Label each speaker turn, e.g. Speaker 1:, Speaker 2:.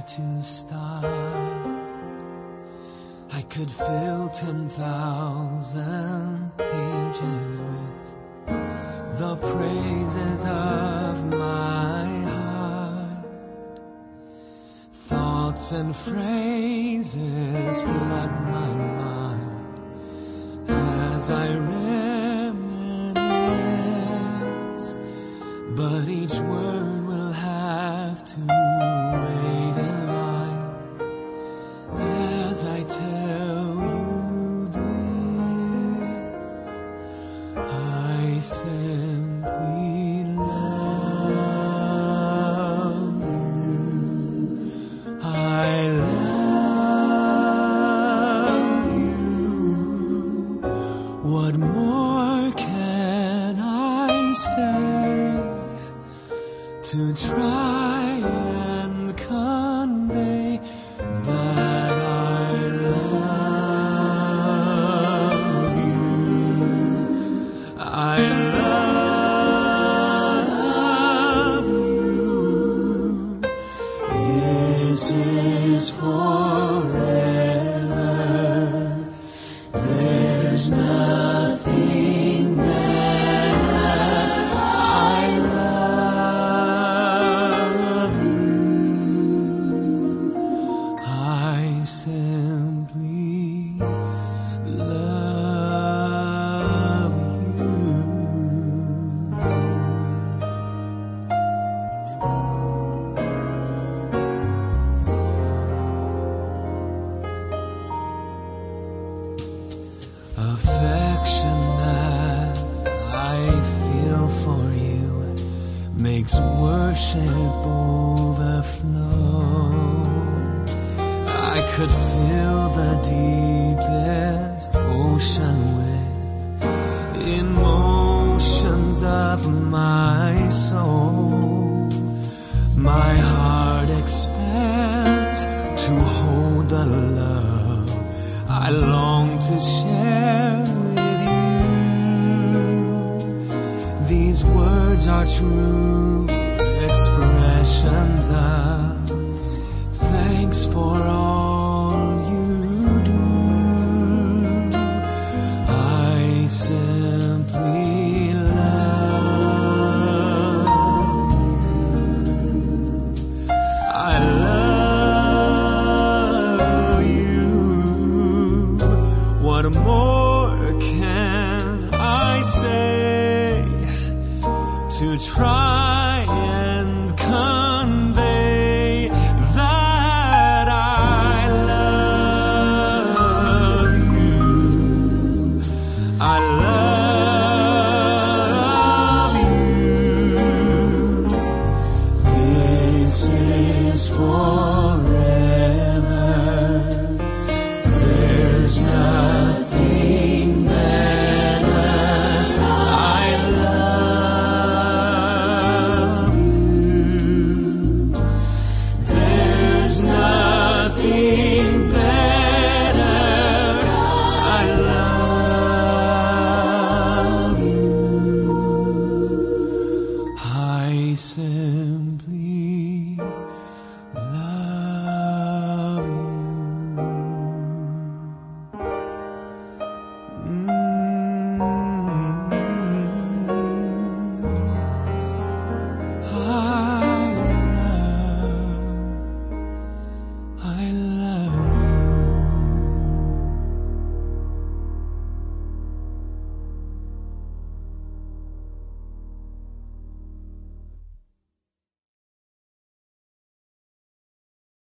Speaker 1: to start. I could fill 10,000 pages with the praises of my heart. Thoughts and phrases flood my mind as I reminisce, but each word will have to wait in line as I tell you this. I simply love you. I love you. What more can I say to try and convey that I love you? I love you. This is forever. There's nothing better. I love you. I simply love you. Affection that I feel for you makes worship overflow. I could fill the deepest ocean with emotions of my soul. My heart expands to hold the love I long to share with you. These words are true expressions of thanks for all you do. I simply love you. I love you. What more can I say to try and convey that I love you? I love you. This is forever. There's nothing better. I love you. There's nothing better. I love you. I say